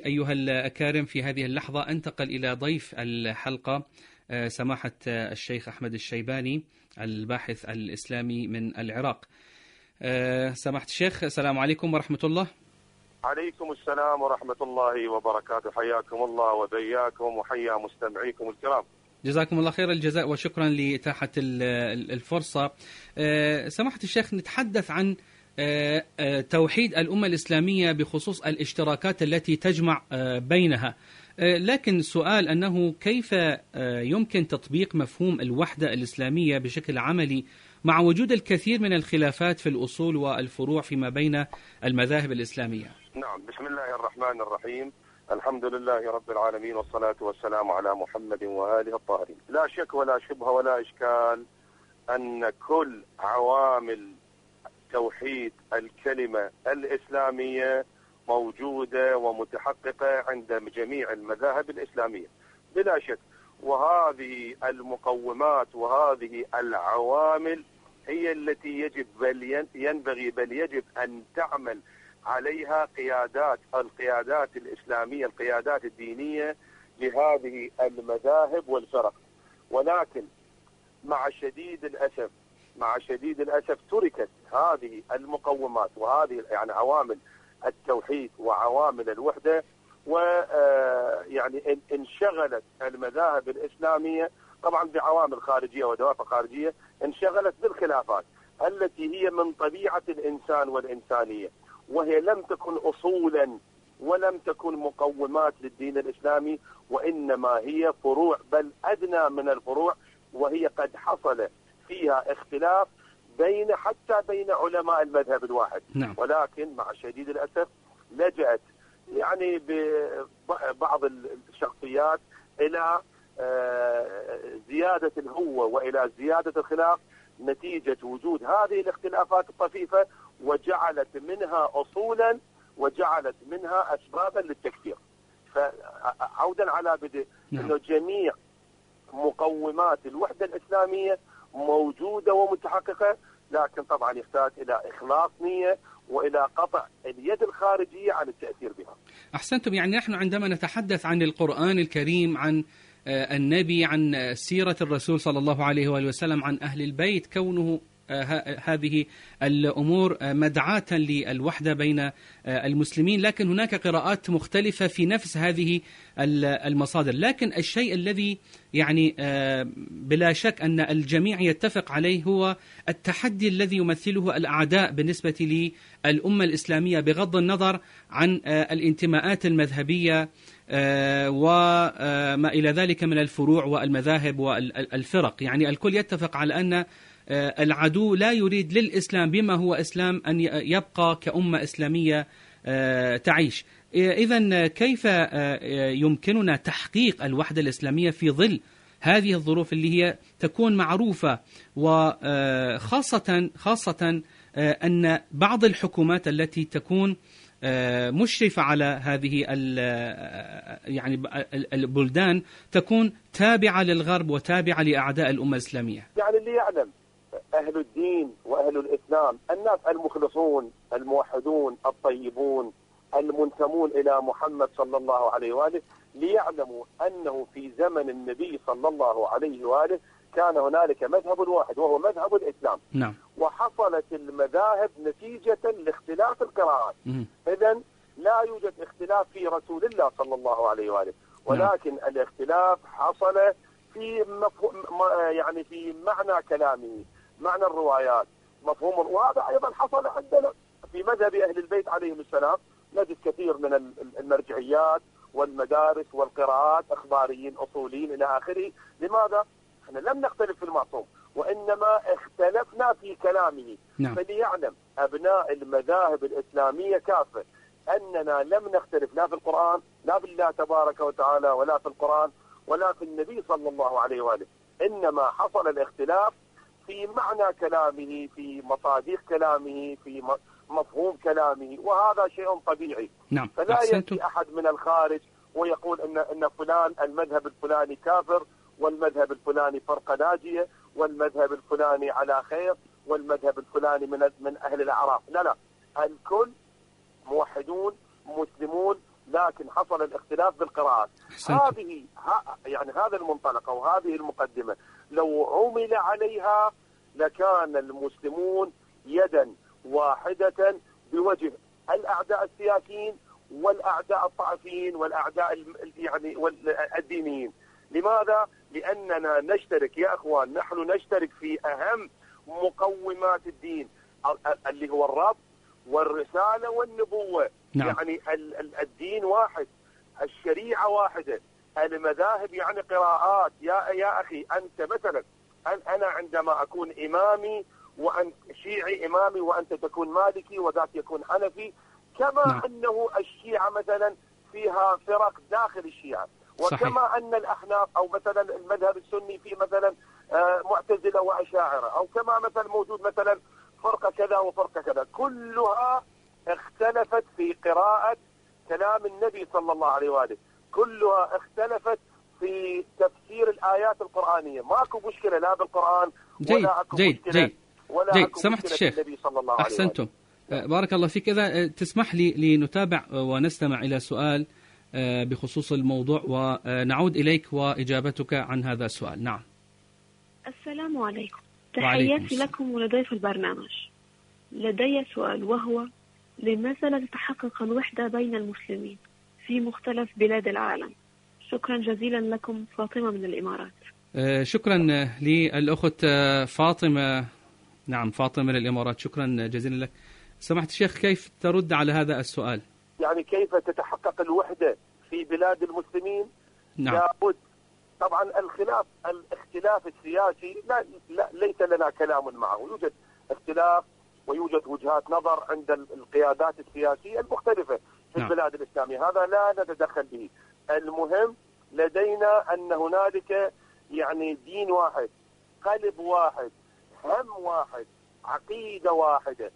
أيها الأكارم في هذه اللحظة أنتقل إلى ضيف الحلقة سماحة الشيخ أحمد الشيباني الباحث الإسلامي من العراق. سماحة الشيخ، السلام عليكم ورحمة الله. عليكم السلام ورحمة الله وبركاته، حياكم الله وبياكم وحيا مستمعيكم الكرام. جزاكم الله خير الجزاء وشكرا لإتاحة الفرصة. سماحة الشيخ، نتحدث عن توحيد الأمة الإسلامية بخصوص الاشتراكات التي تجمع بينها، لكن السؤال أنه كيف يمكن تطبيق مفهوم الوحدة الإسلامية بشكل عملي مع وجود الكثير من الخلافات في الأصول والفروع فيما بين المذاهب الإسلامية؟ نعم، بسم الله الرحمن الرحيم، الحمد لله رب العالمين، والصلاة والسلام على محمد وآله الطاهرين. لا شك ولا شبهة ولا إشكال أن كل عوامل توحيد الكلمة الإسلامية موجودة ومتحققة عند جميع المذاهب الإسلامية بلا شك، وهذه المقومات وهذه العوامل هي التي ينبغي بل يجب أن تعمل عليها القيادات الإسلامية، القيادات الدينية لهذه المذاهب والفرق. ولكن مع شديد الأسف تركت هذه المقومات وهذه يعني عوامل التوحيد وعوامل الوحدة، ويعني انشغلت المذاهب الإسلامية طبعا بعوامل خارجية ودوافع خارجية، انشغلت بالخلافات التي هي من طبيعة الإنسان والإنسانية، وهي لم تكن أصولا ولم تكن مقومات للدين الإسلامي، وإنما هي فروع، بل أدنى من الفروع، وهي قد حصل فيها اختلاف حتى بين علماء المذهب الواحد. نعم. ولكن مع شديد الأسف لجأت يعني بعض الشخصيات إلى زيادة الهوة وإلى زيادة الخلاف نتيجة وجود هذه الاختلافات الطفيفة، وجعلت منها أصولا وجعلت منها أسبابا للتكفير. فعودا على بدء، أنه جميع مقومات الوحدة الإسلامية موجودة ومتحققة، لكن طبعا يحتاج إلى إخلاص نية وإلى قطع اليد الخارجية عن التأثير بها. أحسنتم. يعني نحن عندما نتحدث عن القرآن الكريم، عن النبي، عن سيرة الرسول صلى الله عليه وآله وسلم، عن أهل البيت، كونه هذه الأمور مدعاة للوحدة بين المسلمين، لكن هناك قراءات مختلفة في نفس هذه المصادر. لكن الشيء الذي يعني بلا شك أن الجميع يتفق عليه هو التحدي الذي يمثله الأعداء بالنسبة للأمة الإسلامية، بغض النظر عن الانتماءات المذهبية وما إلى ذلك من الفروع والمذاهب والفرق. يعني الكل يتفق على أن العدو لا يريد للإسلام بما هو إسلام أن يبقى كأمة إسلامية تعيش. إذن كيف يمكننا تحقيق الوحدة الإسلامية في ظل هذه الظروف اللي هي تكون معروفة، وخاصة أن بعض الحكومات التي تكون مشرفة على هذه يعني البلدان تكون تابعة للغرب وتابعة لأعداء الأمة الإسلامية؟ يعني اللي يعلم أهل الدين وأهل الإسلام، الناس المخلصون الموحدون الطيبون المنتمون إلى محمد صلى الله عليه وآله، ليعلموا أنه في زمن النبي صلى الله عليه وآله كان هنالك مذهب واحد وهو مذهب الإسلام. نعم. وحصلت المذاهب نتيجة لاختلاف القراءات. إذن لا يوجد اختلاف في رسول الله صلى الله عليه وآله، ولكن الاختلاف حصل في يعني في معنى كلامه، معنى الروايات، مفهوم. وهذا أيضا حصل عندنا في مذهب أهل البيت عليهم السلام. نجد كثير من المرجعيات والمدارس والقراءات، أخباريين أصوليين إلى آخره. لماذا؟ احنا لم نختلف في المعصوم، وإنما اختلفنا في كلامه. نعم. فليعلم أبناء المذاهب الإسلامية كافة أننا لم نختلف لا في القرآن، لا بالله تبارك وتعالى، ولا في القرآن، ولا في النبي صلى الله عليه وآله. إنما حصل الاختلاف في معنى كلامه، في مصادر كلامه، في مفهوم كلامه، وهذا شيء طبيعي. نعم. فلا يأتي أحد من الخارج ويقول إن فلان المذهب الفلاني كافر، والمذهب الفلاني فرقة ناجية، والمذهب الفلاني على خير، والمذهب الفلاني من أهل الأعراف. لا، الكل موحدون مسلمون لكن حصل الاختلاف بالقراءات. يعني هذا المنطلق أو هذه المقدمة لو عمل عليها لكان المسلمون يدا واحدة بوجه الأعداء السياسيين والأعداء الطائفيين والأعداء يعني الدينيين. لماذا؟ لأننا نشترك يا أخوان، نحن نشترك في أهم مقومات الدين اللي هو الرب والرسالة والنبوة. نعم. يعني الدين واحد، الشريعة واحدة، المذاهب يعني قراءات. يا أخي أنت مثلا أنا عندما أكون إمامي وأنت شيعي إمامي وأنت تكون مالكي وذاك يكون حنفي، كما نعم. أنه الشيعة مثلا فيها فرق داخل الشيعة، وكما صحيح. أن الأحناف أو مثلا المذهب السني فيه مثلا معتزلة وأشاعرة، أو كما مثلا موجود مثلا فرقة كذا وفرقة كذا، كلها اختلفت في قراءة كلام النبي صلى الله عليه وآله، كلها اختلفت في تفسير الآيات القرآنية. ماكو مشكلة لا بالقرآن ولا أكو مشكلة ولا أكو سمحت مشكلة الشيخ. النبي صلى الله عليه وآله. أحسنتم. بارك الله فيك. إذا تسمح لي لنتابع ونستمع إلى سؤال بخصوص الموضوع ونعود إليك وإجابتك عن هذا السؤال. نعم. السلام عليكم، تحياتي لكم ولضيف البرنامج. لدي سؤال، وهو لماذا لا تتحقق الوحدة بين المسلمين في مختلف بلاد العالم؟ شكرا جزيلا لكم، فاطمة من الإمارات. شكرا للأخت فاطمة. نعم، فاطمة من الإمارات، شكرا جزيلا لك. سمحت الشيخ، كيف ترد على هذا السؤال؟ يعني كيف تتحقق الوحدة في بلاد المسلمين؟ نعم. لابد طبعا الاختلاف السياسي لا ليس لنا كلام معه، يوجد اختلاف ويوجد وجهات نظر عند القيادات السياسية المختلفة في البلاد الإسلامية، هذا لا نتدخل به. المهم لدينا أن هنالك يعني دين واحد، قلب واحد، هم واحد، عقيدة واحدة.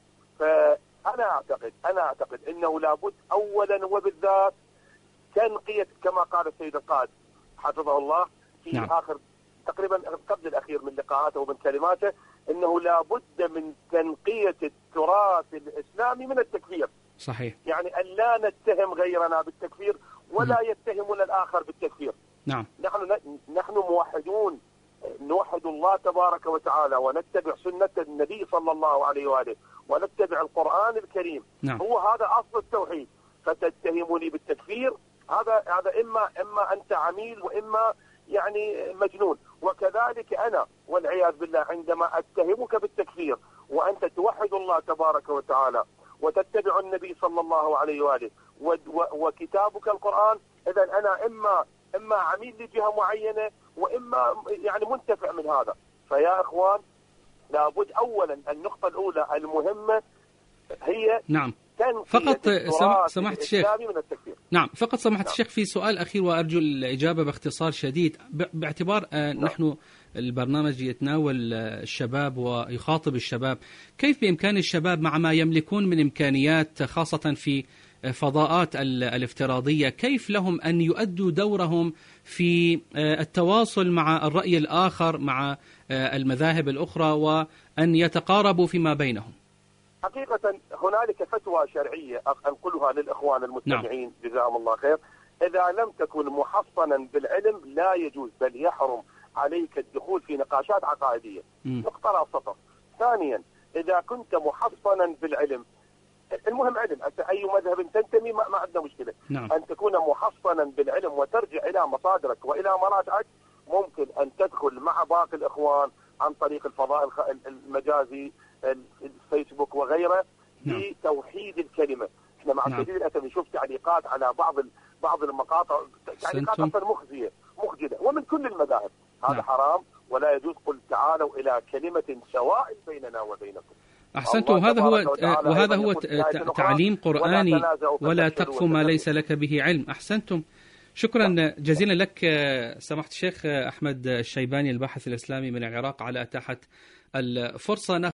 فأنا أعتقد أنه لابد أولا وبالذات تنقية، كما قال السيد القائد حفظه الله في آخر تقريبا قبل الأخير من لقاءاته ومن كلماته، أنه لابد من تنقية التراث الإسلامي من التكفير. صحيح. يعني أن لا نتهم غيرنا بالتكفير ولا يتهمنا الآخر بالتكفير. نعم. نحن موحدون، نوحد الله تبارك وتعالى ونتبع سنة النبي صلى الله عليه وآله ونتبع القرآن الكريم. نعم. هو هذا أصل التوحيد. فتتهمني بالتكفير، هذا إما أنت عميل وإما يعني مجنون. وكذلك أنا والعياذ بالله عندما أتهمك بالتكفير وأنت توحد الله تبارك وتعالى وتتبع النبي صلى الله عليه وآله وكتابك القرآن، إذا أنا إما عميل لجهة معينة وإما يعني منتفع من هذا. فيا إخوان لابد أولا النقطة الأولى المهمة هي نعم فقط سمحت الشيخ. نعم فقط سمحت الشيخ في سؤال أخير وأرجو الإجابة باختصار شديد، باعتبار نحن البرنامج يتناول الشباب ويخاطب الشباب، كيف بإمكان الشباب مع ما يملكون من إمكانيات خاصة في فضاءات الافتراضية، كيف لهم أن يؤدوا دورهم في التواصل مع الرأي الآخر مع المذاهب الأخرى وأن يتقاربوا فيما بينهم؟ حقيقة هنالك فتوى شرعية أنقلها للإخوان المستمعين جزاهم الله خير. إذا لم تكن محصنا بالعلم لا يجوز بل يحرم عليك الدخول في نقاشات عقائدية. نقطة لا سطر. ثانيا إذا كنت محصنا بالعلم، المهم علم، أي مذهب تنتمي ما عندنا مشكلة. أن تكون محصنا بالعلم وترجع إلى مصادرك وإلى مراجعك، ممكن أن تدخل مع باقي الإخوان عن طريق الفضاء المجازي الفيسبوك وغيره لتوحيد الكلمة. احنا مع شديد الأسف نشوف تعليقات على بعض المقاطع، تعليقات أصلا مخجلة ومن كل المذاهب. هذا حرام ولا يجوز. قل تعالوا إلى كلمة سواء بيننا وبينكم. أحسنتم. وهذا هو تعليم قرآني، ولا تقف ما ليس لك به علم. أحسنتم. شكرا جزيلا لك سماحة الشيخ أحمد الشيباني الباحث الإسلامي من العراق على أتاحة الفرصة.